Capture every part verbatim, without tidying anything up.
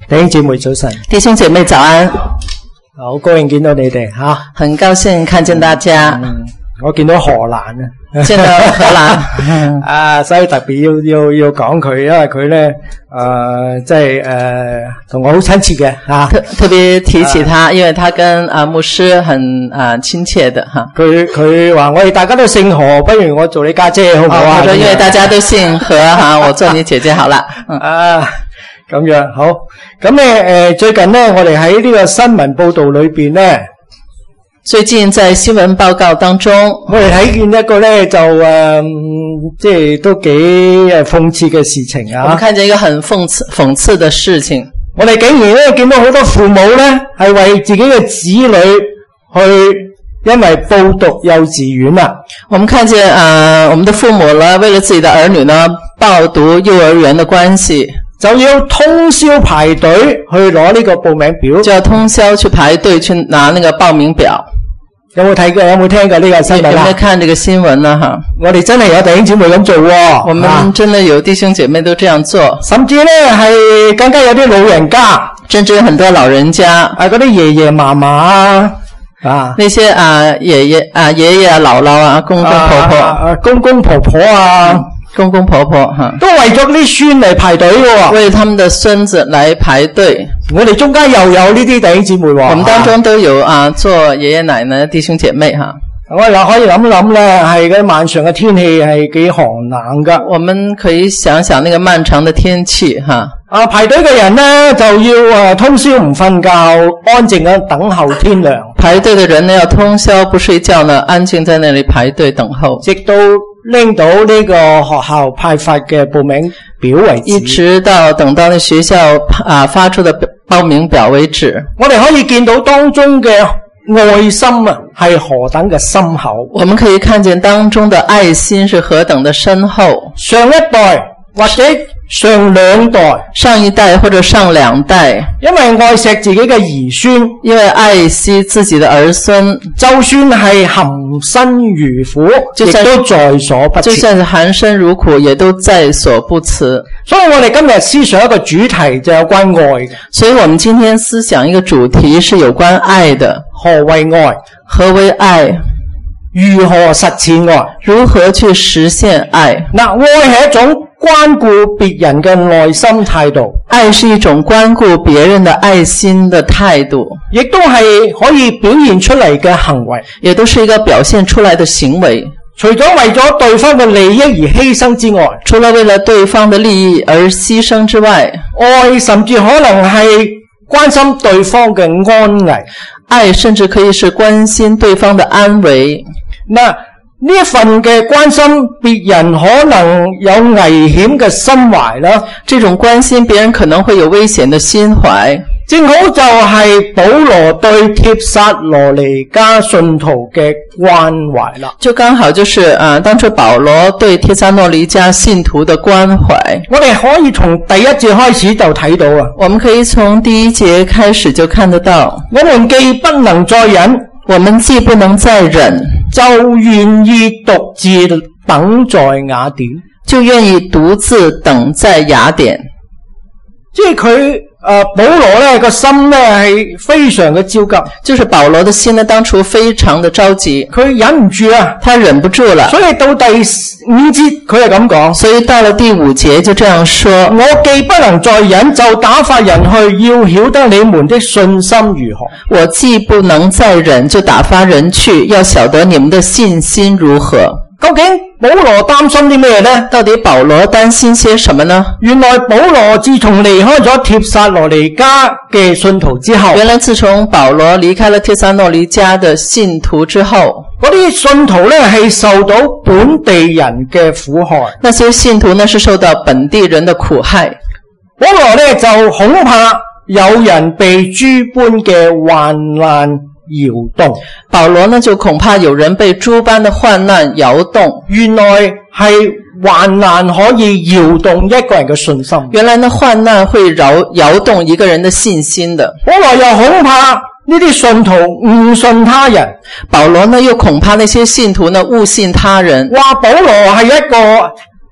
弟兄姐妹早晨， 弟兄姐妹早安， 好高興見到你哋吓， 很高興看見大家。 嗯，我見到荷蘭啊， 見到荷蘭啊，所以特別要要要講佢，因為佢咧誒，即係誒同我好親切嘅吓， 特特別提起他，啊、因為他跟啊牧師很啊親切的哈。 佢佢話我哋大家都姓何，不如我做你家姐好唔好啊？ 我說因為大家都姓何哈，我做你姐姐好了。嗯、 啊。咁樣好，咁咧誒，最近咧，我哋喺呢個新聞報道裏邊咧， 最近在新聞報告當中， 我哋睇見一個咧就誒、呃，即係都幾誒諷刺嘅事情啊！ 我們看見一個很諷刺諷刺的事情， 我哋竟然咧見到好多父母咧係為自己嘅子女去，因為報讀幼稚園啊， 我們看見啊、呃，我們的父母呢，為了自己的兒女呢報讀幼兒園的關係。 就要通宵排隊去攞呢個報名表， 就要通宵去排隊去拿那個報名表。 有冇睇過？有冇聽過呢個新聞啊？ 有冇看這個新聞呢？哈， 我哋真係有弟兄姊妹咁做喎。 我們真的有弟兄姐妹都這樣做，啊、 甚至呢係更加有啲老人家， 甚至有很多老人家， 啊嗰啲爺爺嫲嫲啊，啊那些啊爺爺啊爺爺啊姥姥啊公公婆婆啊，啊公公婆婆啊。嗯公公婆婆哈， 都為咗啲孫嚟排隊喎， 為他們的孫子來排隊。 我哋中間又有呢啲弟兄姊妹喎， 我們當中都有啊做爺爺奶奶的弟兄姐妹哈。 我哋可以諗諗咧，係嗰晚上嘅天氣係幾寒冷噶。 我們可以想想那個漫長的天氣哈。 啊，排隊嘅人呢就要啊通宵唔瞓覺，安靜咁等候天亮。 排隊嘅人呢要通宵不睡覺呢，安靜在那裏排隊等候， 直到拎到呢個學校派發嘅報名表為止， 一直到等到那學校啊發出的報名表為止。 我哋可以見到當中嘅愛心啊，係何等嘅深厚。 我們可以看見當中的愛心是何等的深厚。 上一代或者上兩代， 上一代或者上兩代， 因為愛錫自己嘅兒孫， 因為愛惜自己的兒孫， 就算係含辛茹苦，亦都在所不辭。 就算是含辛茹苦，也都在所不辭。 所以我哋今日思想一個主題就有關愛嘅。 所以我們今天思想一個主題是有關愛的。 何謂愛？ 何為愛？ 如何實踐愛？ 如何去實現愛？ 嗱，愛係一種關顧別人嘅內心態度， 愛是一種關顧別人的愛心的態度， 亦都係可以表現出嚟嘅行為， 也都是一個表現出來的行為。 除咗為咗對方嘅利益而犧牲之外， 除了為了對方的利益而犧牲之外， 愛甚至可能係關心對方嘅安危， 愛甚至可以是關心對方的安危。 嗱，呢一份嘅關心別人可能有危險嘅心懷啦， 這種關心別人可能會有危險的心懷， 正好就係保羅對帖撒羅尼迦信徒嘅關懷啦。 就剛好就是啊、呃，當初保羅對帖撒羅尼迦信徒的關懷。 我哋可以從第一節開始就睇到啊， 我們可以從第一節開始就看得到。 我們既不能再忍， 我們既不能再忍， 就願意獨自等在雅典， 就願意獨自等在雅典。 即係佢誒保羅咧個心咧係非常嘅焦急， 就是保羅的心呢當初非常的着急， 佢忍唔住啊， 他忍不住了， 所以到第五節佢係咁講， 所以到了第五節就這樣說， 我既不能再忍，就打發人去，要曉得你們的信心如何。 我既不能再忍，就打發人去，要曉得你們的信心如何。 究竟保羅擔心啲咩呢？ 到底保羅擔心些什麼呢？ 原來保羅自從離開咗帖撒羅尼迦嘅信徒之後， 原來自從保羅離開了帖撒羅尼迦的信徒之後， 嗰啲信徒呢係受到本地人嘅苦害， 那些信徒呢是受到本地人的苦害。 保羅呢就恐怕有人被諸般嘅患難搖動， 保羅呢就恐怕有人被諸般的患難搖動。 原來係患難可以搖動一個人嘅信心， 原來呢患難會搖搖動一個人的信心的。 保羅又恐怕呢啲信徒誤信他人， 保羅呢又恐怕那些信徒呢誤信他人， 話保羅係一個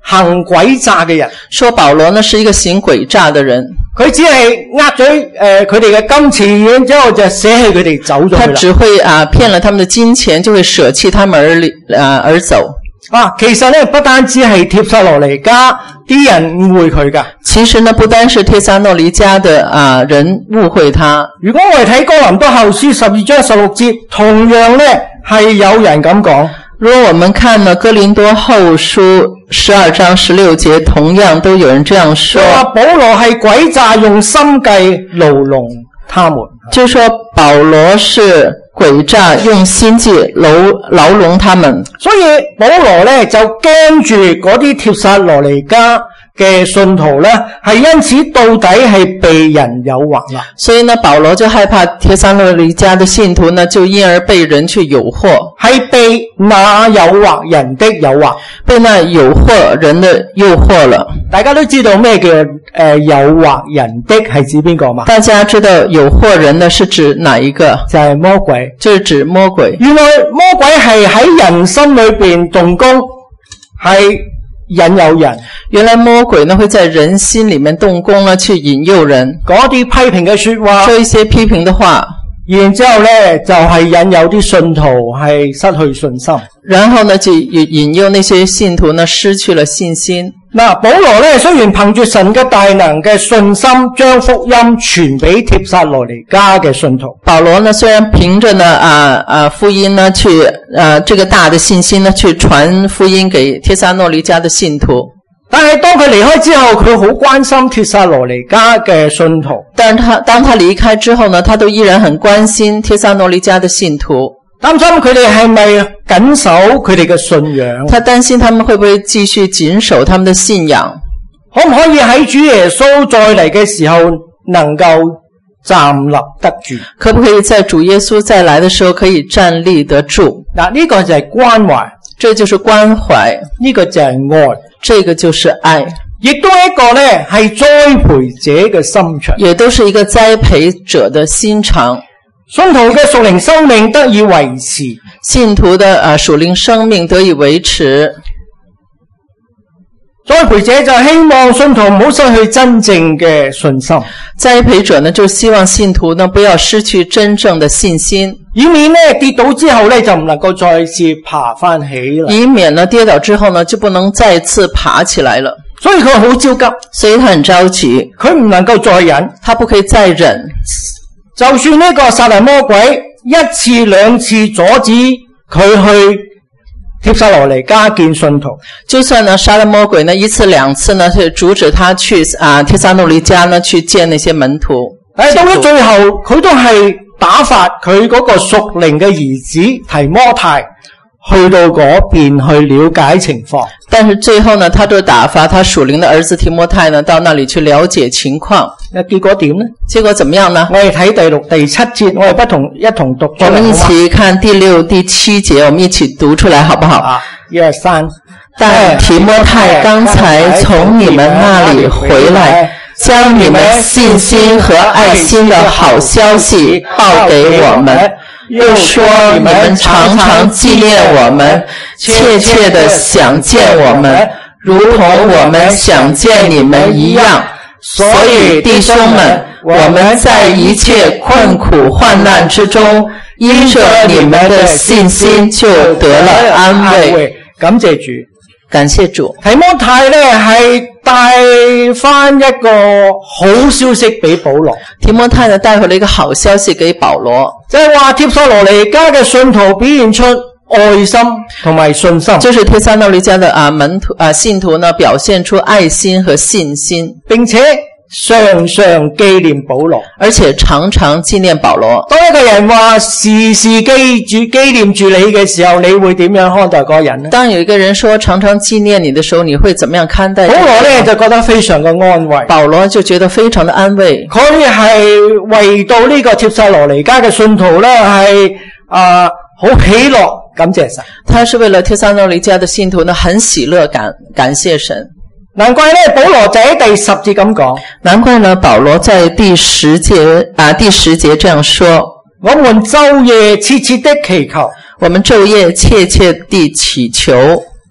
行詭詐嘅人。 說保羅呢是一個行詭詐的人， 佢只係呃咗誒佢哋嘅金錢，然之後就捨棄佢哋走咗去啦。 他只會啊騙了他們的金錢，就會捨棄他們而離啊而走。 啊，其實咧不單止係帖撒羅尼迦啲人誤會佢噶， 其實呢不單是帖撒羅尼迦的啊人誤會他。 如果我哋睇哥林多後書十二章十六節，同樣咧係有人咁講。 如果我們看呢哥林多後書十二章十六節，同樣都有人這樣說。 話保羅係詭詐，用心計牢籠他們。 就是說保羅是詭詐，用心計牢牢籠他們。 所以保羅咧就驚住嗰啲帖撒羅尼迦嘅信徒咧，係因此到底係被人誘惑啦。 所以呢，保羅就害怕帖撒羅尼迦的信徒呢，就因而被人去誘惑， 係被那誘惑人的誘惑， 被那誘惑人的誘惑了。 大家都知道咩叫誒誘惑人的係指邊個嘛？ 大家知道誘惑人的是指哪一個？ 就係魔鬼， 就是指魔鬼。 原來魔鬼係喺人心裏邊動工，係引誘人。 原來魔鬼呢會在人心裏面動工呢，去引誘人， 嗰啲批評嘅說話， 說一些批評的話， 然之後咧就係引誘啲信徒係失去信心， 然後呢就引誘那些信徒呢失去了信心。 嗱，保羅咧雖然憑住神嘅大能嘅信心，將福音傳俾帖撒羅尼迦嘅信徒。 保羅呢雖然憑着呢啊啊福音呢去啊這個大的信心呢去傳福音給帖撒羅尼迦的信徒， 但係當佢離開之後，佢好關心帖撒羅尼迦嘅信徒。 但是他當他離開之後呢，他都依然很關心帖撒羅尼迦的信徒， 擔心佢哋係咪謹守佢哋嘅信仰。 他擔心他們會不會繼續謹守他們的信仰， 可唔可以喺主耶穌再嚟嘅時候能夠站立得住？ 可不可以在主耶穌再來的時候可以站立得住？ 嗱，呢個就係關懷， 這就是關懷， 呢個就係愛， 這個就是愛， 亦都係一個咧係栽培者嘅心腸， 也都是一個栽培者的心腸。 信徒嘅屬靈生命得以維持， 信徒的啊屬靈生命得以維持。 栽培者就希望信徒唔好失去真正嘅信心， 栽培者呢就希望信徒呢不要失去真正的信心， 以免呢跌倒之後呢就唔能夠再次爬翻起嚟， 以免呢跌倒之後呢就不能再次爬起來了。 所以佢好焦急， 所以他很着急， 佢唔能夠再忍， 他不可以再忍。 就算呢個撒旦魔鬼一次兩次阻止佢去帖撒羅尼迦見信徒， 就算呢撒旦魔鬼呢一次兩次呢去阻止他去啊帖撒羅尼迦呢去見那些門徒， 但係到咗最後佢都係打發佢嗰個屬靈嘅兒子提摩太去到嗰邊去了解情況， 但是最後呢他都打發他屬靈的兒子提摩太呢到那裡去了解情況。 結果點呢？ 結果怎麼樣呢？ 我哋睇第六、第七節，我哋不同一同讀出來。 我們一起看第六、第七節，我們一起讀出來好不好？ 啊，一二三。 但提摩太剛才從你們那裡回來，將你們信心和愛心的好消息報給我們，又說你們常常紀念我們，切切地想見我們，如同我們想見你們一樣。所以弟兄們，我們在一切困苦患難之中，因着你們的信心就得了安慰。 感謝主， 感謝主。 提摩太呢係帶翻一個好消息俾保羅。 提摩太呢帶回了一個好消息給保羅， 就係話帖撒羅尼迦嘅信徒表現出愛心同埋信心， 就是帖撒羅尼迦的啊門徒啊信徒呢表現出愛心和信心， 並且常常紀念保羅， 而且常常紀念保羅。 當一個人話時時記住紀念住你嘅時候，你會點樣看待嗰個人呢？ 當有一個人說常常紀念你的時候，你會怎麼樣看待？ 保羅呢就覺得非常嘅安慰， 保羅就覺得非常的安慰。 佢係為到呢個帖撒羅尼迦嘅信徒呢係啊好喜樂，感謝神。 他是為了帖撒羅尼迦的信徒呢很喜樂，感感謝神。 難怪呢保羅就喺第十節咁講， 難怪呢保羅在第十節啊第十節這樣說： 我們晝夜切切的祈求， 我們晝夜切切地祈求，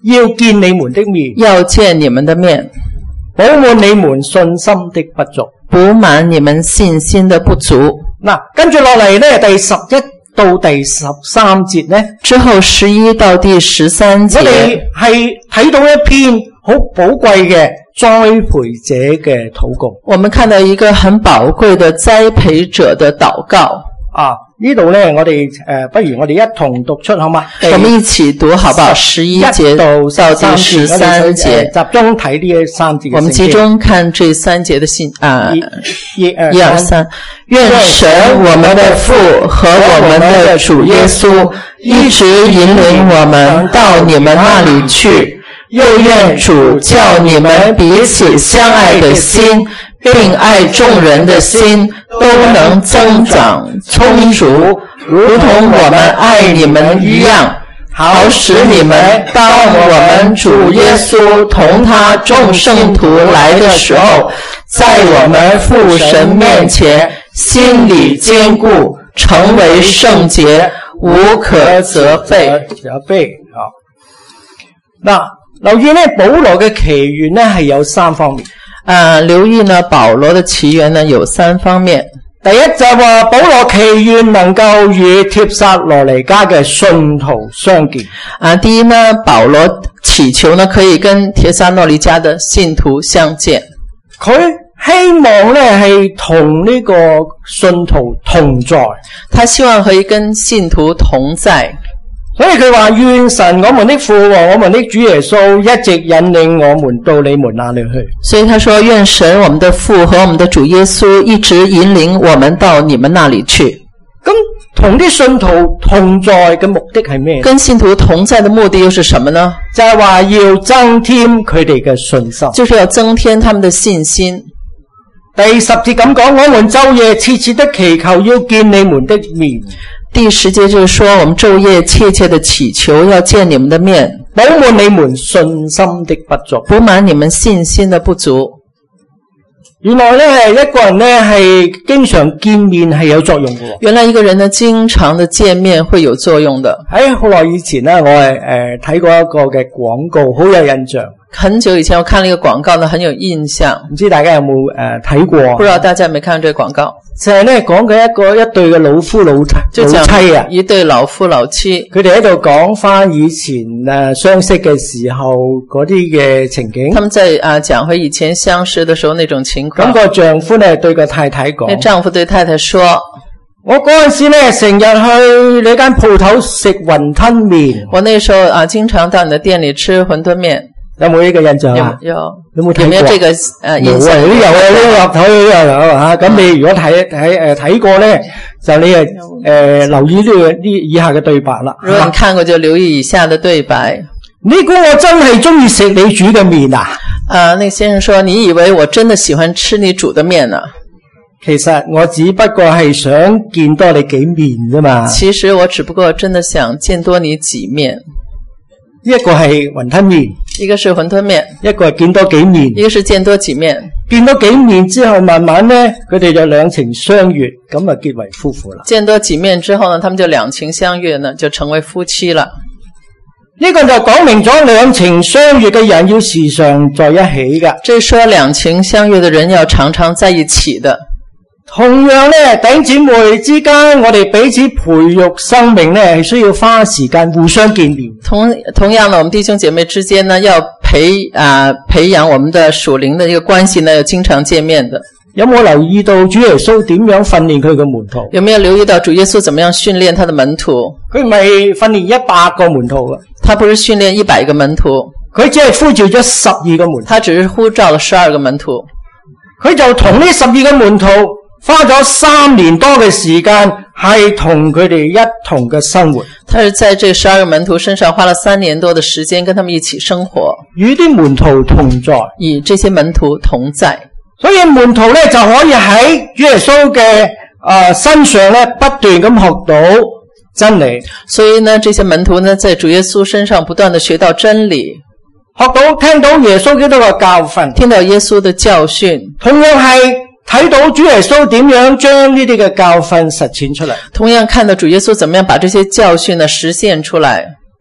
要見你們的面， 要見你們的面， 補滿你們信心的不足。 補滿你們信心的不足。 嗱，跟住落嚟咧，第十一到第十三節咧， 之後十一到第十三節， 我哋係睇到一篇好寶貴嘅栽培者嘅禱告。 我們看到一個很寶貴的栽培者的禱告。 啊，呢度咧，我哋誒、呃，不如我哋一同讀出好嗎？ 我們一起讀好不好？十一節到第十三節， 集中睇呢三節。 我們集中看這三節的信啊， 一、 一二三。願神我們的父和我們的主耶穌一直引領我們到你們那裡去，又願主叫你們彼此相愛的心，並愛眾人的心都能增長充足，如同我們愛你們一樣，好使你們當我們主耶穌同他眾聖徒來的時候，在我們父神面前心裡堅固，成為聖潔，無可責備。 責備啊！嗱，留意咧，保羅嘅祈願咧係有三方面。 啊，留意呢，保羅的祈願呢有三方面。 第一就係話保羅祈願能夠與帖撒羅尼迦嘅信徒相見。 啊，第一呢，保羅祈求呢可以跟帖撒羅尼迦的信徒相見。 佢希望咧係同呢個信徒同在， 他希望可以跟信徒同在。 所以佢話願神我們的父和我們的主耶穌一直引領我們到你們那裡去。 所以他說願神我們的父和我們的主耶穌一直引領我們到你們那裡去。 咁同啲信徒同在嘅目的係咩？ 跟信徒同在的目的又是什麼呢？ 就係話要增添佢哋嘅信心， 就是要增添他們的信心。 第十節咁講，我們晝夜切切的祈求要見你們的面。 第十節就是說，我們晝夜切切的祈求要見你們的面， 補滿你們信心的不足。 補滿你們信心的不足。 原來咧，一個人咧係經常見面係有作用嘅。 原來一個人呢，經常的見面會有作用的。 喺好耐以前咧，我係誒睇過一個嘅廣告，好有印象。 很久以前我看了一個廣告呢，很有印象。 唔知大家有冇誒睇過？ 不知道大家有沒有看這個廣告？ 就係咧講嘅一個一對嘅老夫老妻， 就老妻啊， 一對老夫老妻， 佢哋喺度講翻以前誒相識嘅時候嗰啲嘅情景。 他們在啊講回以前相識的時候那種情況。 咁個丈夫咧對個太太講， 那丈夫對太太說： 我嗰陣時咧成日去你間鋪頭食雲吞麵。我那時候啊，經常到你的店裏吃雲吞麵。 有冇呢個印象啊？ 有有有冇睇過？ 有沒有這個呃印象？ 有啊，呢個入台都有吓。咁你如果睇睇誒睇過咧，就你誒誒留意呢個呢以下嘅對白啦。 如果你看過就留意以下的對白。 你估我真係中意食你煮嘅麵啊？ 啊，那個先生說：你以為我真的喜歡吃你煮的麵啊？ 其實我只不過係想見多你幾面啫嘛。 其實我只不過真的想見多你幾面。 一個係雲吞麵， 一個是雲吞麵， 一個係見多幾面， 一個是見多幾面。 見多幾面之後，慢慢咧，佢哋就兩情相悅，咁啊結為夫婦啦。 見多幾面之後呢，他們就兩情相悅呢，就成為夫妻了。 呢個就講明咗兩情相悅嘅人要時常在一起噶。 這說兩情相悅的人要常常在一起的。 同樣咧，弟兄姊妹之間，我哋彼此培育生命咧，係需要花時間互相見面。 同同樣呢，我們弟兄姐妹之間呢，要培啊、呃、培養我們的屬靈的一個關係呢，要經常見面的。 有冇留意到主耶穌點樣訓練佢嘅門徒？ 有沒有留意到主耶穌怎麼樣訓練他的門徒？ 佢唔係訓練一百個門徒噶， 他不是訓練一百個門徒， 佢只係呼召咗十二個門徒。 他只是呼召了十二個門徒， 佢就同呢十二個門徒花咗三年多嘅時間，係同佢哋一同嘅生活。 他是在這十二個門徒身上花了三年多的時間，跟他們一起生活， 與啲門徒同在， 與這些門徒同在。 所以門徒咧就可以喺主耶穌嘅誒身上咧不斷咁學到真理。 所以呢，這些門徒呢，在主耶穌身上不斷地學到真理， 學到聽到耶穌基督嘅教訓， 聽到耶穌的教訓， 同樣係睇到主耶穌點樣將呢啲嘅教訓實踐出嚟， 同樣看到主耶穌怎麼樣把這些教訓呢實現出來，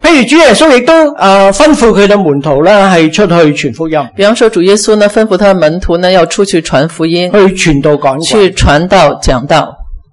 譬如主耶穌亦都誒、呃、吩咐佢嘅門徒咧係出去傳福音， 比方說主耶穌呢吩咐他的門徒呢要出去傳福音， 去傳道講道， 去傳道講道。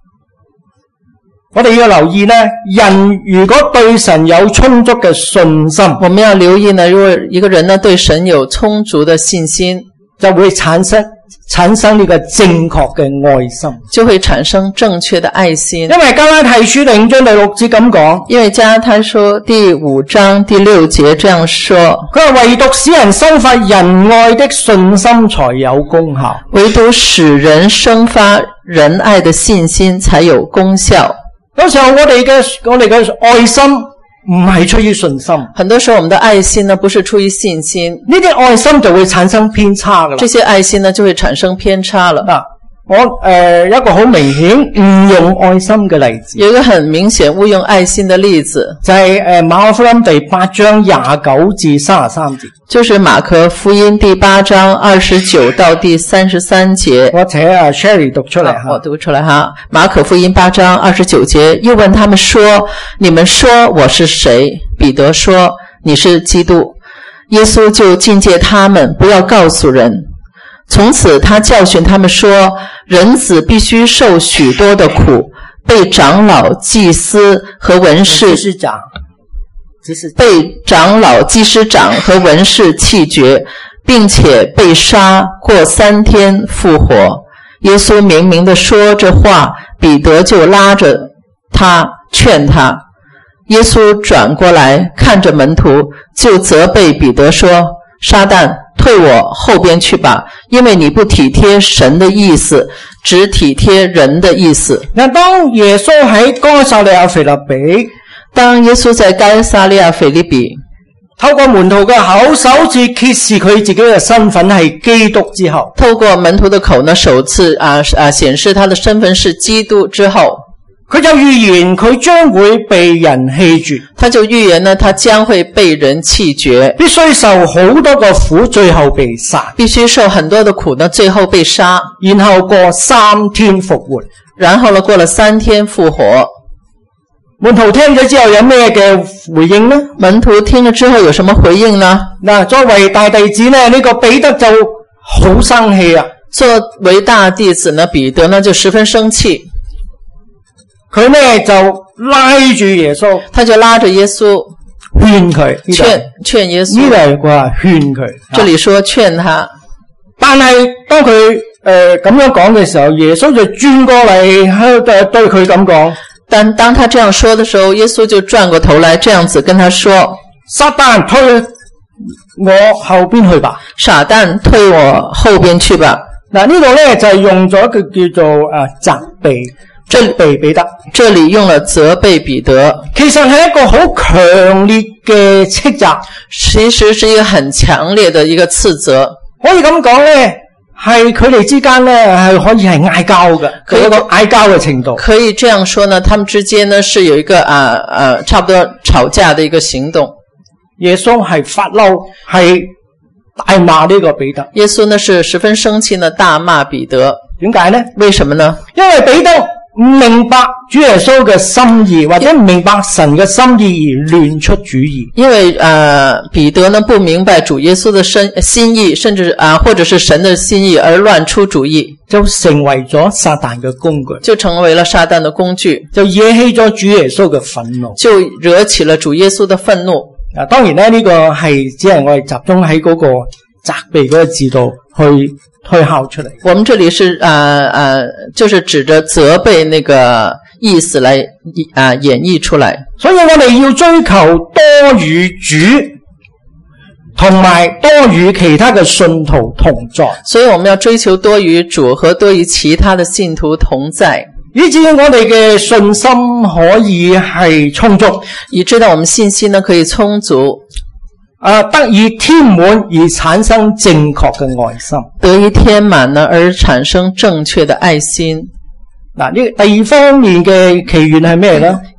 我哋要留意呢，人如果對神有充足嘅信心， 我們要留意呢，如果一個人呢對神有充足的信心， 就會產生產生呢個正確嘅愛心， 就會產生正確的愛心。 因為加拉太書第五章第六節咁講， 因為加拉太書第五章第六節這樣說， 佢話唯獨使人生發仁愛的信心才有功效， 唯獨使人生發仁愛的信心才有功效。 有時候我哋嘅我哋嘅愛心唔係出於信心， 很多時候我們的愛心呢不是出於信心， 呢啲愛心就會產生偏差噶啦。 這些愛心呢就會產生偏差了。 嗱，我誒、呃、一個好明顯誤用愛心嘅例子， 有一個很明顯誤用愛心的例子， 就係、是、誒馬可福音第八章廿九至三十三節。 就是馬可福音第八章二十九到第三十三節。 我請阿 Sherry 讀出來。 我讀出來哈。馬可福音八章二十九節，又問他們說：你們說我是誰？彼得說：你是基督。耶穌就禁戒他們不要告訴人。從此他教訓他們說：人子必須受許多的苦，被長老、祭司和文士祭司長被長老、祭司長和文士棄絕，並且被殺，過三天復活。耶穌明明地說這話，彼得就拉着他勸他。耶穌轉過來看着門徒，就責備彼得說：撒旦，退我後邊去吧，因為你不體貼神的意思，只體貼人的意思。 那當耶穌喺該撒利亞腓立比， 當耶穌在該撒利亞腓立比透過門徒嘅口首次揭示佢自己嘅身份係基督之後， 透過門徒的口呢首次啊啊顯示他的身份是基督之後， 佢就預言佢將會被人棄絕， 他就預言呢他將會被人棄絕， 必須受好多個苦，最後被殺， 必須受很多的苦呢，最後被殺， 然後過三天復活， 然後呢過了三天復活。 門徒聽咗之後有咩嘅回應呢？ 門徒聽了之後有什麼回應呢？ 嗱，作為大弟子呢，呢、這個彼得就好生氣啊！ 作為大弟子呢，彼得呢就十分生氣， 佢呢就拉住耶穌， 他就拉着耶穌勸佢， 勸勸耶穌。 呢度佢話勸佢， 這裏說勸他， 但係當佢誒咁樣講嘅時候，耶穌就轉過嚟喺度對佢咁講。 但當他這樣說的時候，耶穌就轉過頭來這樣子跟他說： 撒旦，退我後邊去吧。 撒旦，退我後邊去吧。 嗱，呢度咧就係用咗一個叫做誒責備，責備彼得。 這裏用了責備彼得， 其實係一個好強烈嘅斥責， 其實是一個很強烈的一個斥責。 可以咁講咧，係佢哋之間咧係可以係嗌交嘅，佢有一個嗌交嘅程度。 可以這樣說呢，他們之間呢是有一個啊啊差不多吵架的一個行動。 耶穌係發嬲，係大罵呢個彼得。 耶穌呢是十分生氣呢，大罵彼得。 點解呢？ 為什麼呢？ 因為彼得唔明白主耶穌嘅心意，或者唔明白神嘅心意而亂出主意。 因為呃彼得呢不明白主耶穌的心意，甚至啊、呃、或者是神的心意而亂出主意， 就成為咗撒旦嘅工具， 就成為了撒旦的工具， 就惹起咗主耶穌嘅憤怒， 就惹起了主耶穌的憤怒。 啊，當然咧呢、這個係只係我哋集中喺嗰個責備嗰個字度去推敲出嚟。 我們這裡是呃呃就是指着責備那個意思來啊、呃、演繹出來。 所以我哋要追求多與主同埋多與其他嘅信徒同在。 所以我們要追求多與主和多與其他的信徒同在， 以至我哋嘅信心可以係充足， 以致到我們信心呢可以充足， 啊，得以填滿而產生正確嘅愛心， 得以填滿呢而產生正確的愛心。 嗱，呢第二方面嘅祈願係咩呢？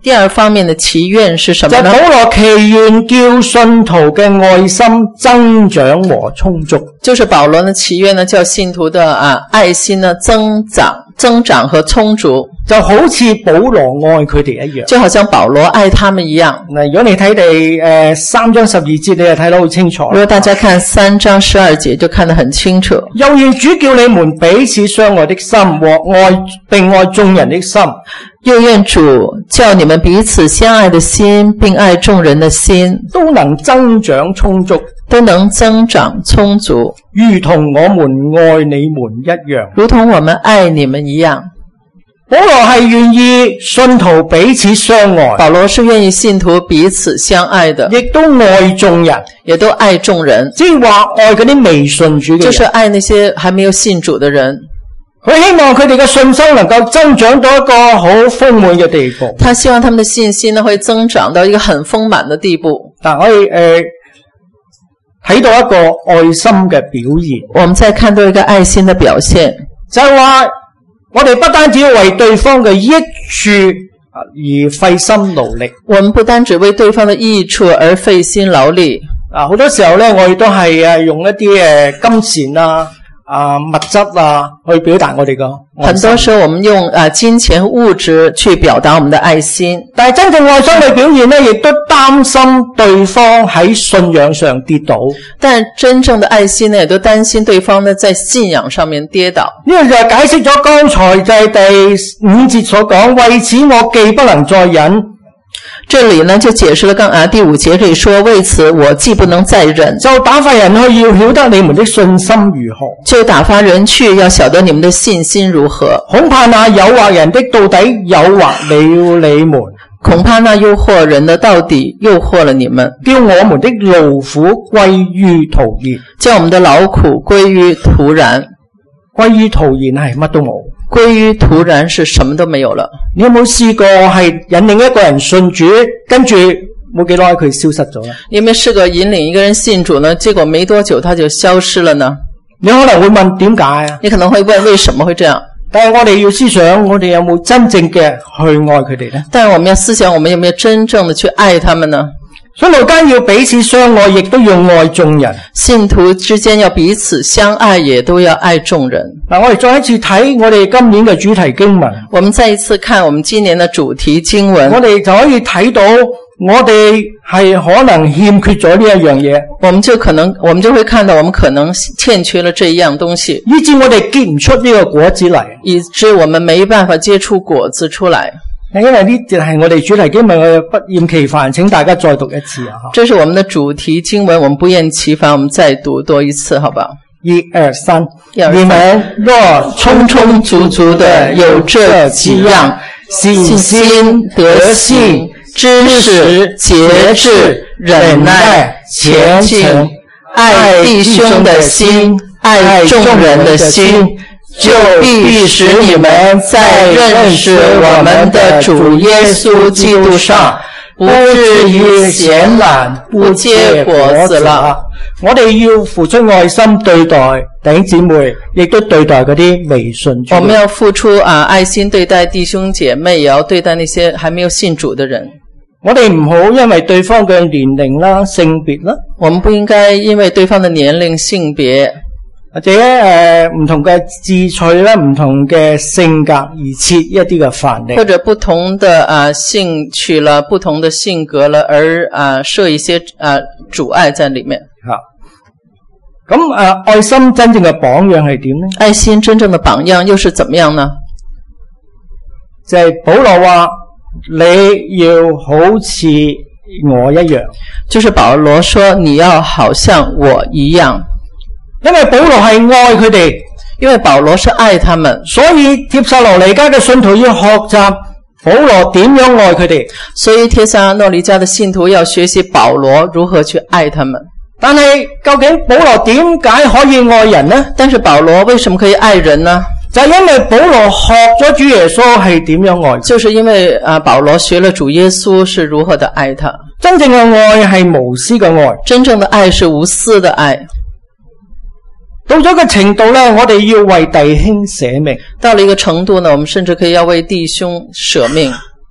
第二方面的祈願是什麼呢？ 就係保羅祈願叫信徒嘅愛心增長和充足。 就是保羅的祈願呢，叫信徒的啊愛心呢增長、增長和充足， 就好似保羅愛佢哋一樣， 就好像保羅愛他們一樣。 嗱，如果你睇第誒三章十二節，你就睇得好清楚。 如果大家看三章十二節，就看得很清楚。 又願主叫你們彼此相愛的心和愛並愛眾人的心， 又願主叫你們彼此相愛的心，並愛眾人的心， 都能增長充足， 都能增長充足， 如同我們愛你們一樣。 如同我們愛你們一樣。 保羅係願意信徒彼此相愛， 保羅是願意信徒彼此相愛的， 亦都愛眾人， 也都愛眾人， 即係話愛嗰啲未信主嘅人， 就是愛那些還沒有信主的人。 佢希望佢哋嘅信心能夠增長到一個好豐滿嘅地步。 他希望他們的信心呢會增長到一個很豐滿的地步。 嗱，可以誒睇到一個愛心嘅表現。 我們再看到一個愛心的表現， 就係話我哋不單止要為對方嘅益處而費心勞力， 我們不單止為對方的益處而費心勞力。 啊，好多時候咧，我哋都係誒用一啲誒金錢啊、啊物質啊去表達我哋嘅愛心。 很多時候我們用啊金錢物質去表達我們的愛心， 但係真正愛心嘅表現咧，亦都擔心對方喺信仰上跌倒。 但真正的愛心呢，也都擔心對方呢在信仰上面跌倒。 呢個就係解釋咗剛才就係第五節所講，為此我既不能再忍。 這裏呢就解釋了剛啊第五節可以說，為此我既不能再忍， 就打發人去要曉得你們的信心如何， 就打發人去要曉得你們的信心如何。 恐怕那誘惑人的到底誘惑了你們， 恐怕那誘惑人的到底誘惑了你們， 叫我們的勞苦歸於徒然。 叫我們的勞苦歸於徒然。 歸於徒然係乜都冇， 歸於徒然是什麼都沒有了。 你有冇試過係引領一個人信主，跟住冇幾耐佢消失咗啦？ 你有沒有試過引領一個人信主呢？結果沒多久他就消失了呢？ 你可能會問點解啊？ 你可能會問為什麼會這樣？ 但係我哋要思想，我哋有冇真正嘅去愛佢哋呢？ 但係我們要思想，我們有沒有真正的去愛他們呢？ 信徒間要彼此相愛，亦都要愛眾人。 信徒之間要彼此相愛，也都要愛眾人。 嗱，我哋再一次睇我哋今年嘅主題經文。 我們再一次看我們今年的主題經文， 我哋就可以睇到我哋係可能欠缺咗呢一樣嘢， 我們就可能，我們就會看到我們可能欠缺了這一樣東西， 以致我哋結唔出呢個果子嚟， 以致我們沒辦法結出果子出來。 因為呢節係我哋主題經文，我哋不厭其煩，請大家再讀一次啊！ 這是我們的主題經文，我們不厭其煩，我們再讀多一次，好不好？ 一二三，你們若充充足足的有這幾樣：信心、德行、知識、節制、忍耐、虔誠、愛弟兄的心、愛眾人的心，就必使你們在認識我們的主耶穌基督上，不至於閒懶不結果子了。我哋要付出愛心對待弟兄姊妹，亦都對待嗰啲未信主。 我們要付出啊愛心對待弟兄姐妹，也要對待那些還沒有信主的人。 我哋唔好因為對方嘅年齡啦、性別啦， 我們不應該因為對方的年齡、性別， 或者誒唔同嘅志趣啦、唔同嘅性格而設一啲嘅範例， 或者不同的啊興趣了、不同的性格了，而啊設一些啊阻礙在裡面。 吓，咁誒愛心真正嘅榜樣係點呢？ 愛心真正的榜樣又是怎麼樣呢？ 就係保羅話你要好似我一樣， 就是保羅說你要好像我一樣。 因為保羅係愛佢哋， 因為保羅是愛他們， 所以帖撒羅尼迦嘅信徒要學習保羅點樣愛佢哋。 所以帖撒羅尼迦的信徒要學習保羅如何去愛他們。 但係究竟保羅點解可以愛人呢？ 但是保羅為什麼可以愛人呢？ 就係因為保羅學咗主耶穌係點樣愛， 就是因為啊保羅學了主耶穌是如何的愛他。 真正嘅愛係無私嘅愛， 真正的愛是無私的愛。 到咗個程度呢，我哋要為弟兄捨命。 到了一個程度呢，我們甚至可以要為弟兄捨命。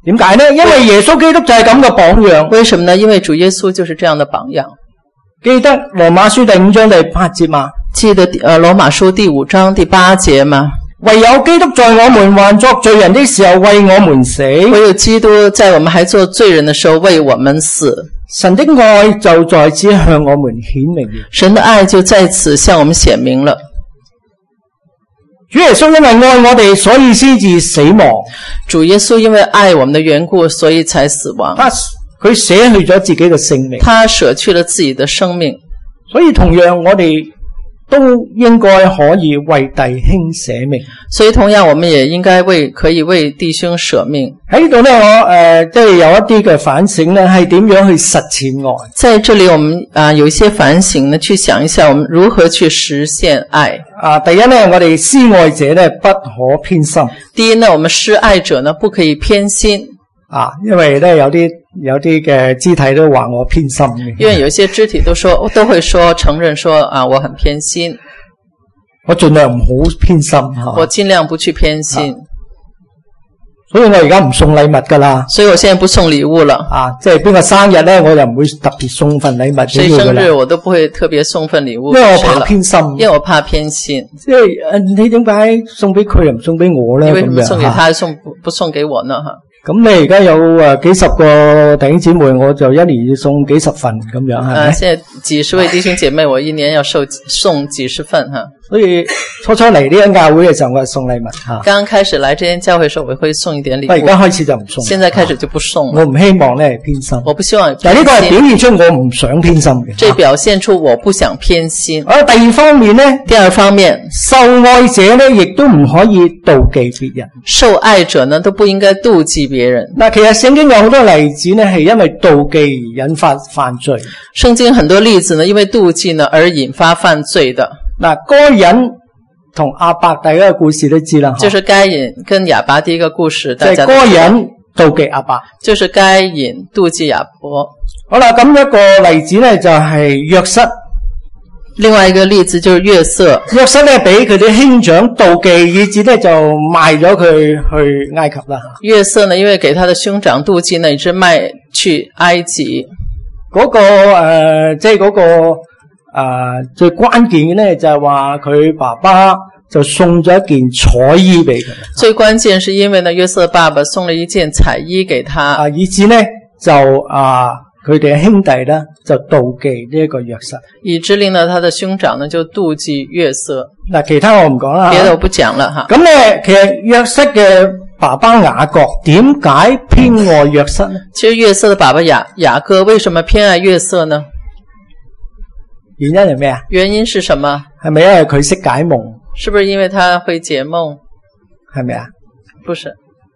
點解呢？因為耶穌基督就係咁嘅榜樣。 為什麼呢？因為主耶穌就是這樣的榜樣。 記得羅馬書第五章第八節嘛？ 記得呃羅馬書第五章第八節嘛？ 唯有基督在我們還作罪人的時候為我們死， 唯有基督在我們還做罪人的時候為我們死。 神的愛就在此向我們顯明了。 神的愛就在此向我們顯明了。 主耶穌因為愛我哋，所以先至死亡。 主耶穌因為愛我們的緣故，所以才死亡。 他佢捨去咗自己嘅性命， 他捨去了自己的生命。 所以同樣我哋都應該可以為弟兄捨命。 所以同樣我們也應該為可以為弟兄捨命。 喺呢度咧，我誒即係有一啲嘅反省咧，係點樣去實踐愛。 在這裡我們啊、呃、有一些反省呢，去想一下我們如何去實現愛。 啊，第一咧，我哋施愛者咧不可偏心。 第一呢，我們施愛者呢不可以偏心。 啊，因為咧有啲有啲嘅肢體都話我偏心嘅。 因為有些肢體都說都會說承認說啊我很偏心。 我盡量唔好偏心吓。 我盡量不去偏心。啊， 所以我而家唔送禮物噶啦。 所以我現在不送禮物了。啊， 即係邊個生日咧，我就唔會特別送份禮物俾佢。 誰生日我都不會特別送份禮物。 因為我怕偏心。 因為我怕偏心。 即係誒，你點解送俾佢又唔送俾我咧？ 因為什麼送給他送不不送給我呢？哈。 咁你而家有誒幾十個弟兄姊妹，我就一年要送幾十份咁樣，係咪？ 啊，現在幾十位弟兄姐妹，我一年要收送幾十份哈。 所以初初嚟呢間教會嘅時候，我係送禮物吓。 剛開始來這間教會嘅時候，我會送一點禮物。 而家開始就唔送。 現在開始就不送了。 我唔希望咧偏心。 我不希望。 但係呢個係表現出我唔想偏心嘅。 這表現出我不想偏心。 啊，第二方面咧， 第二方面， 受愛者咧亦都唔可以妒忌別人。 受愛者呢都不應該妒忌別人。 嗱，其實聖經有好多例子呢，係因為妒忌而引發犯罪。 聖經很多例子呢，因為妒忌呢而引發犯罪的。 嗱，該隱同亞伯第一個故事都知啦， 就是該隱跟亞伯第一個故事，大家都知道。 就係該隱妒忌亞伯， 就是該隱妒忌亞伯。 好啦，咁一個例子呢，就係約瑟。 另外一個例子就是約瑟。 約瑟呢俾佢啲兄長妒忌，以致呢就賣咗佢去埃及啦。 約瑟呢因為給他的兄長妒忌呢，以致賣去埃及。 嗰、那個誒即係嗰個誒、呃、最關鍵嘅呢，就係話佢爸爸就送咗一件彩衣俾佢。 最關鍵是因為呢約瑟爸爸送了一件彩衣給他， 啊，以致呢就啊佢哋嘅兄弟呢就妒忌呢一個約瑟， 以致令呢他的兄長呢就妒忌約瑟。 嗱，其他我唔講啦， 別的我不講了哈。 咁咧，其實約瑟嘅爸爸雅各點解偏愛約瑟呢？ 其實約瑟的爸爸雅雅各為什麼偏愛約瑟呢？ 原因係咩啊？ 原因是什麼？ 係咪因為佢識解夢？ 是不是因為他會解夢？ 係咪啊？ 不是，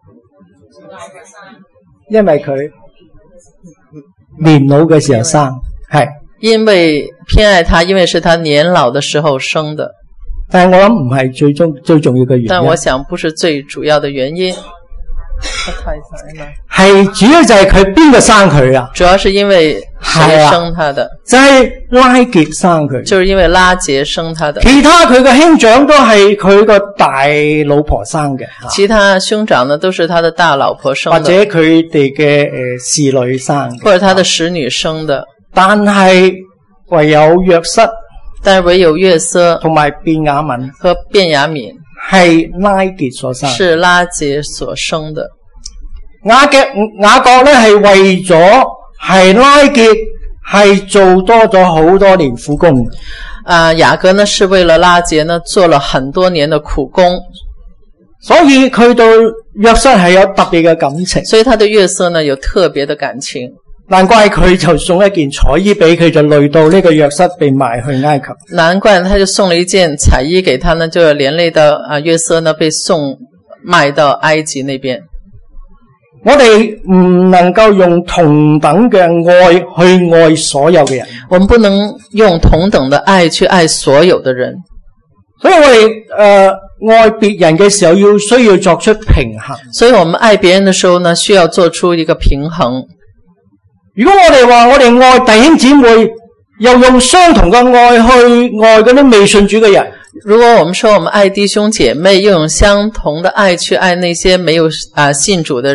因為佢年老嘅時候生，係因為偏愛他，因為是他年老的時候生的。 但係我諗唔係最終最重要嘅原因。 但我想不是最主要的原因。 係主要就係佢邊個生佢啊？ 主要是因為誰生他的？ 就係、是、拉結生佢。 就是因為拉結生他的。 其他佢嘅兄長都係佢個大老婆生嘅。 其他兄長呢都是他的大老婆生的， 或者佢哋嘅誒侍女生嘅， 或者他的使女生的。 但係唯有約瑟， 但唯有約瑟同埋便雅憫和便雅憫係拉結所生， 是拉結所生的。 雅各雅各咧係為咗係拉結，係做多咗好多年苦工。 啊，雅各呢是為了拉結呢做了很多年的苦工， 所以佢對約瑟係有特別嘅感情。 所以他對約瑟呢有特別的感情。 難怪佢就送一件彩衣俾佢，就累到呢個約瑟被賣去埃及。 難怪他就送了一件彩衣給他呢，就連累到啊約瑟呢被送賣到埃及那邊。 我哋唔能夠用同等嘅愛去愛所有嘅人。 我們不能用同等的愛去愛所有的人。 所以我哋誒、呃、愛別人嘅時候要需要作出平衡。 所以我們愛別人的時候呢，需要做出一個平衡。 如果我哋話我哋愛弟兄姊妹，又用相同嘅愛去愛嗰啲未信主嘅人， 如果我們說我們愛弟兄姐妹，又用相同的愛去愛那些沒有啊信主的人，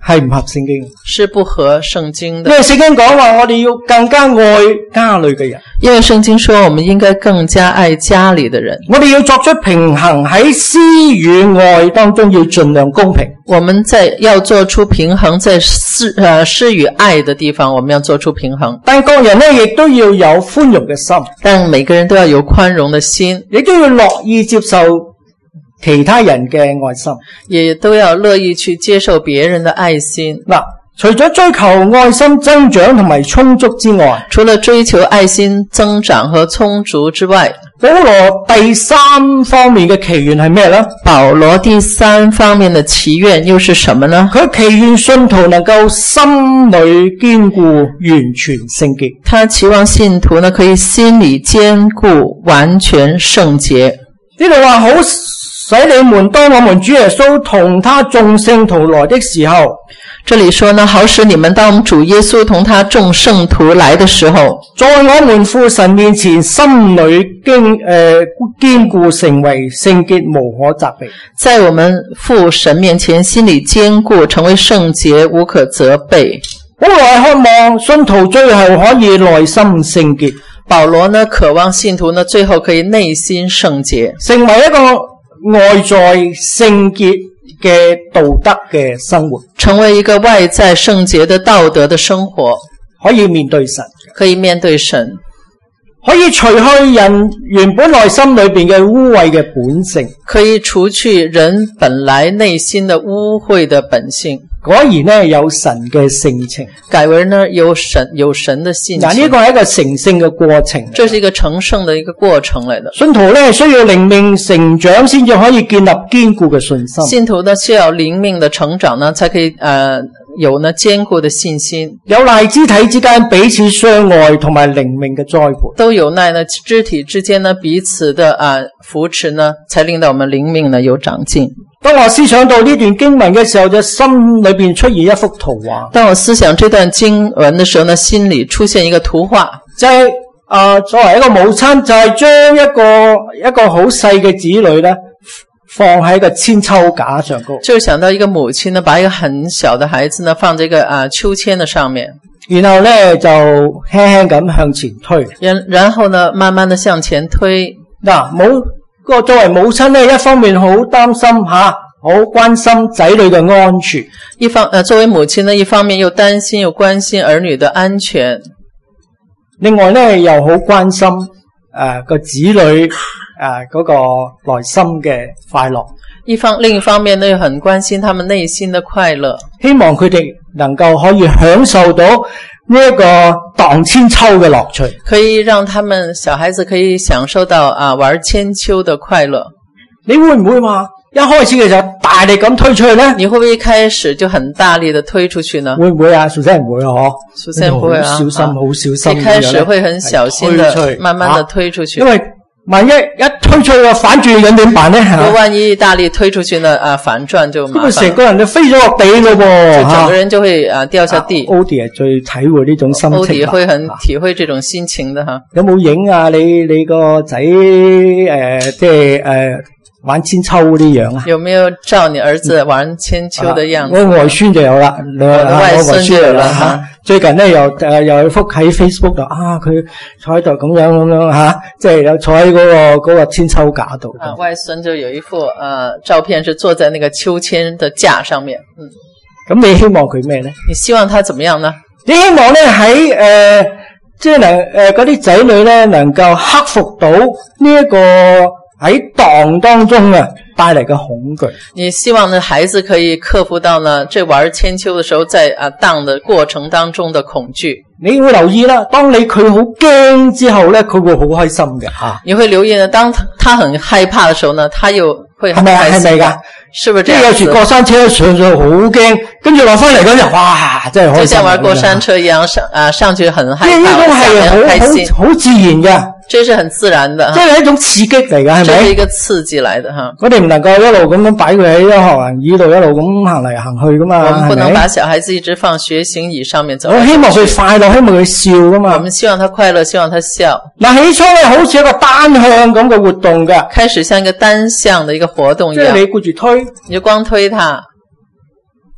係唔合聖經， 是不合聖經的。 因為聖經講話我哋要更加愛家裏嘅人， 因為聖經說我們應該更加愛家裏的人。 我哋要作出平衡，喺施與愛當中要盡量公平。 我們在要做出平衡，在施呃施與愛的地方，我們要做出平衡。 但各人呢，亦都要有寬容嘅心， 但每個人都要有寬容的心， 亦都要樂意接受其他人嘅愛心， 也都要樂意去接受別人的愛心。 嗱，除咗追求愛心增長同埋充足之外， 除了追求愛心增長和充足之外， 保羅第三方面嘅祈願係咩呢？ 保羅第三方面的祈願又是什麼呢？ 佢祈願信徒能夠心裏堅固，完全聖潔。 他期望信徒呢可以心裏堅固，完全聖潔。 呢度話好使你們當我們主耶穌同他眾聖徒來的時候， 這裡說呢，好使你們當我們主耶穌同他眾聖徒來的時候， 在我們父神面前心裏堅誒堅固，成為聖潔，無可責備。 在我們父神面前心裏堅固，成為聖潔，無可責備。 保羅渴望信徒最後可以內心聖潔。 保羅呢渴望信徒呢最後可以內心聖潔， 成為一個外在聖潔嘅道德嘅生活， 成為一個外在聖潔的道德的生活， 可以面對神， 可以面對神， 可以除去人原本內心裏邊嘅污穢嘅本性， 可以除去人本來內心的污穢的本性， 果然呢有神嘅性情， 改為呢有神有神的性情。 嗱，呢個係一個成聖嘅過程， 這是一個成聖的一個過程嚟的。 信徒呢需要靈命成長先至可以建立堅固嘅信心。 信徒呢需要靈命的成長呢，才可以呃有呢堅固的信心。 有賴肢體之間彼此相愛同埋靈命嘅栽培， 都有賴呢肢體之間呢彼此的啊、呃、扶持呢，才令到我們靈命呢有長進。 當我思想到呢段經文嘅時候，就心裏邊出現一幅圖畫。 當我思想這段經文的時候呢，心裏出現一個圖畫， 就係、是、啊、呃，作為一個母親，就係將一個一個好細嘅子女咧，放喺個千秋架上高。 就是想到一個母親呢，把一個很小的孩子呢，放在一個啊秋千的上面， 然後咧就輕輕咁向前推， 然然後呢，慢慢的向前推。 嗱，母個作為母親咧，一方面好擔心吓，好關心仔女嘅安全； 一方呃，作為母親呢，一方面又擔心又關心兒女的安全。 另外咧，又好關心誒個、呃、子女誒嗰、呃那個內心嘅快樂。 一方另一方面呢，又很關心他們內心的快樂， 希望佢哋能夠可以享受到呢一個蕩千秋嘅樂趣， 可以讓他們小孩子可以享受到啊玩千秋的快樂。 你會唔會話一開始嘅時候大力咁推出去呢？ 你會不會一開始就很大力的推出去呢？ 會唔會啊？首先唔會嗬， 首先不會啊， 好小心，好、啊、小心。 一開始會很小心的，慢慢的推出去。 因為萬一一推出去反轉咁點辦呢？ 如果萬一大力推出去呢？啊，反轉就麻煩。 咁成個人就飛咗落地咯噃， 就整個人就會啊掉下地。 歐迪係最體會呢種心情。歐迪會很體會這種心情的哈。 有冇影啊？你你個仔誒，即係誒玩千秋嗰啲樣啊？ 有沒有照你兒子玩千秋的樣子？ 我外孫就有啦， 我外孫就有啦哈。 最近咧又誒又有幅喺 Facebook 度啊，佢坐喺度咁樣咁樣吓，即係有坐喺嗰個嗰個千秋架度。 啊，外孫就有一幅呃照片是坐在那個秋千的架上面。嗯， 咁你希望佢咩咧？ 你希望他怎麼樣呢？ 你希望咧喺誒即係能誒嗰啲仔女咧能夠克服到呢一個喺蕩當中啊帶嚟嘅恐懼。 你希望呢孩子可以克服到呢這玩千秋的時候在啊蕩的過程當中的恐懼。 你會留意啦，當你佢好驚之後咧，佢會好開心嘅吓。 你會留意呢，當他很害怕的時候呢，他又會很開心。係咪㗎？是不是這樣？即係有時過山車上上好驚，跟住落翻嚟嗰陣，哇，真係開心。就像玩過山車一樣，上啊上去很害怕， 呢種係好好好自然嘅。 這是很自然的， 即係一種刺激嚟㗎，係咪？ 這是一個刺激來的哈。 我哋唔能夠一路咁樣擺佢喺學行椅度一路咁行嚟行去㗎嘛。 我們不能把小孩子一直放學行椅上面走。 我希望佢快樂，希望佢笑㗎嘛。 我們希望他快樂，希望他笑。 嗱，起初咧好似一個單向咁嘅活動㗎， 開始像一個單向的一個活動一樣。 即係你顧住推， 你就光推他。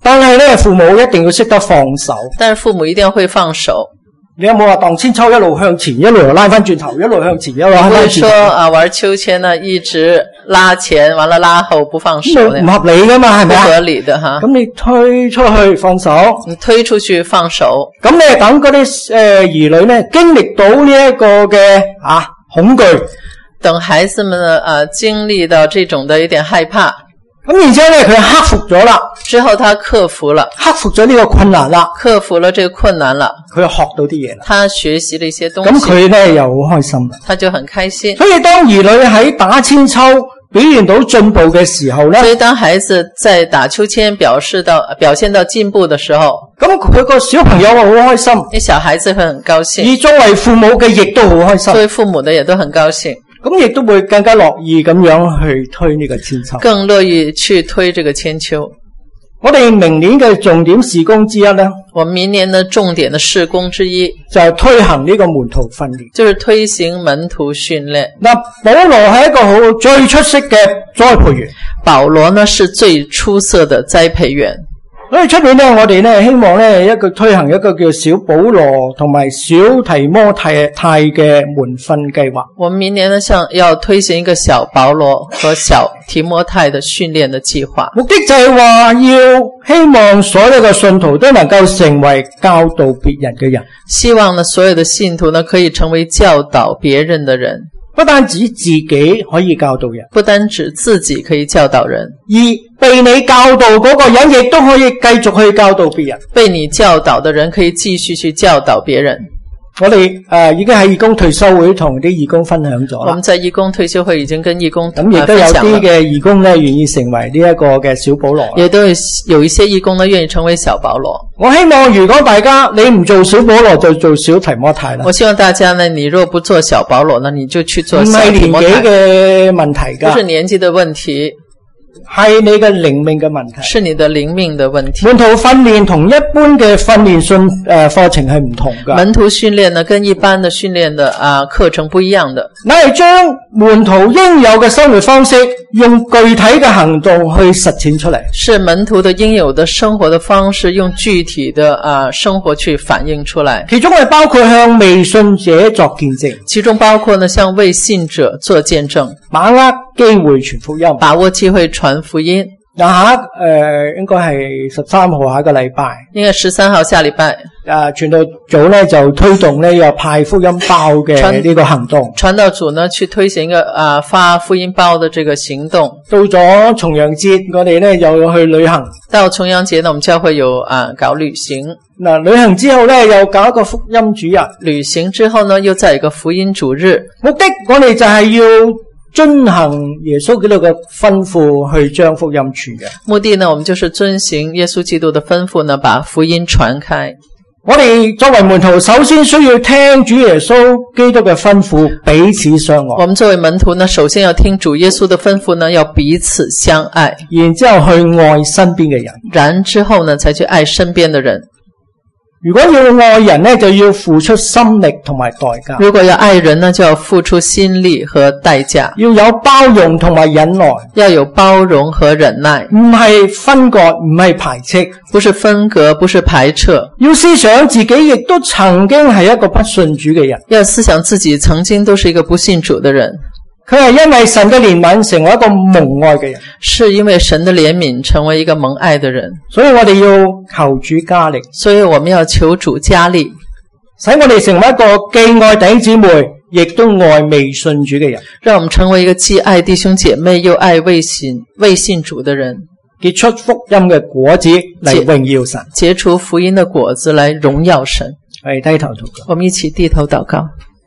但係咧，父母一定要識得放手。 但是父母一定要會放手。 你有冇話盪千秋一路向前，一路拉翻轉頭，一路向前，一路拉翻轉頭？ 不會說啊，玩秋千呢，一直拉前，完了拉後不放手呢？ 唔合理噶嘛，係咪啊？ 不合理的哈。 咁你推出去放手， 你推出去放手。 咁你等嗰啲誒兒女咧經歷到呢一個嘅啊恐懼， 等孩子們呢啊經歷到這種的一點害怕。 咁然之後咧，佢克服咗啦。 之後他克服了， 克服咗呢個困難啦， 克服了這個困難了， 佢學到啲嘢啦。 他學習了一些東西， 咁佢咧又好開心啦。 他就很開心。 所以當兒女喺打千秋表現到進步嘅時候咧， 所以當孩子在打秋千表示到表現到進步的時候， 咁佢個小朋友好開心， 那小孩子會很高興。 而作為父母嘅亦都好開心， 作為父母的也都很高興。 咁亦都會更加樂意咁樣去推呢個千秋， 更樂意去推這個千秋。 我哋明年嘅重點事工之一呢， 我們明年的重點的事工之一就係推行呢個門徒訓練， 就是推行門徒訓練。 嗱，保羅係一個好最出色嘅栽培員， 保羅呢是最出色的栽培員。 所以出年呢，我哋呢希望呢一個推行一個叫小保羅同埋小提摩太太嘅門訓計劃。 我們明年呢，像要推行一個小保羅和小提摩太的訓練的計劃， 目的就係話要希望所有嘅信徒都能夠成為教導別人嘅人。希望呢所有的信徒呢可以成為教導別人的人。 不單止自己可以教導人， 不單止自己可以教導人， 而被你教導嗰個人亦都可以繼續去教導別人。 被你教導的人可以繼續去教導別人。 我哋誒、呃、已經喺義工退休會同啲義工分享咗啦。 我們在義工退休會已經跟義工咁亦都有啲嘅義工咧願意成為呢一個嘅小保羅。 也都有有一些義工呢願意成為小保羅。 我希望如果大家你唔做小保羅就做小提摩太啦。 我希望大家呢，你若不做小保羅呢，你就去做小提摩太。 唔係年紀嘅問題噶， 不是年紀的問題。 係你嘅靈命嘅問題， 是你的靈命的問題。 門徒訓練同一般嘅訓練訓誒課程係唔同噶。 門徒訓練呢，跟一般的訓練的啊課程不一樣的。 乃係將門徒應有嘅生活方式，用具體嘅行動去實踐出嚟。 是門徒的應有的生活的方式，用具體的啊生活去反映出來。 其中係包括向未信者作見證， 其中包括呢向未信者做見證， 把握機會傳福音， 把握機會傳福音。 嗱下誒應該係十三號下一個禮拜， 應該十三號下禮拜。 誒傳道組咧就推動咧有派福音包嘅呢個行動。 傳道組呢去推行一個啊發福音包的這個行動。 到咗重陽節，我哋咧又去旅行。 到重陽節呢，我們教會有啊搞旅行。 嗱，旅行之後咧又搞一個福音主日。 旅行之後呢，又再一個福音主日。 目的我哋就係要遵行耶穌基督嘅吩咐去將福音傳嘅。 目的呢，我們就是遵行耶穌基督的吩咐呢，把福音傳開。 我哋作為門徒，首先需要聽主耶穌基督嘅吩咐，彼此相愛。 我們作為門徒呢，首先要聽主耶穌的吩咐呢，要彼此相愛， 然之後去愛身邊嘅人， 然之後呢，才去愛身邊的人。 如果要愛人呢，就要付出心力同埋代價。 如果要愛人呢，就要付出心力和代價。 要有包容同埋忍耐， 要有包容和忍耐， 唔係分割，唔係排斥， 不是分隔，不是排斥。 要思想自己亦都曾經係一個不信主嘅人， 要思想自己曾經都是一個不信主的人。 佢係因為神嘅憐憫成為一個蒙愛嘅人， 是因為神的憐憫成為一個蒙愛的人。 所以我哋要求主加力， 所以我們要求主加力， 使我哋成為一個既愛弟兄姊妹亦都愛未信主嘅人， 讓我們成為一個既愛弟兄姐妹又愛未信未信主的人， 結出福音嘅果子嚟榮耀神， 結出福音的果子來榮耀神。 係低頭禱告， 我們一起低頭禱告。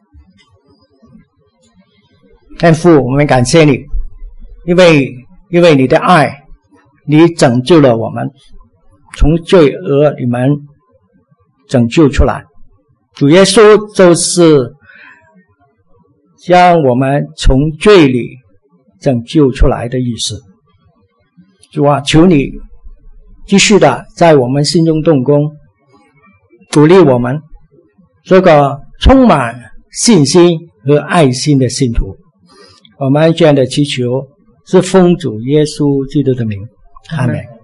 天父，我們感謝你，因為因為你的愛，你拯救了我們，從罪惡裏面拯救出來。主耶穌就是將我們從罪裏拯救出來的意思。主啊，求你繼續的在我們心中動工，鼓勵我們做個充滿信心和愛心的信徒。我們這樣的祈求是奉主耶穌基督的名，阿們。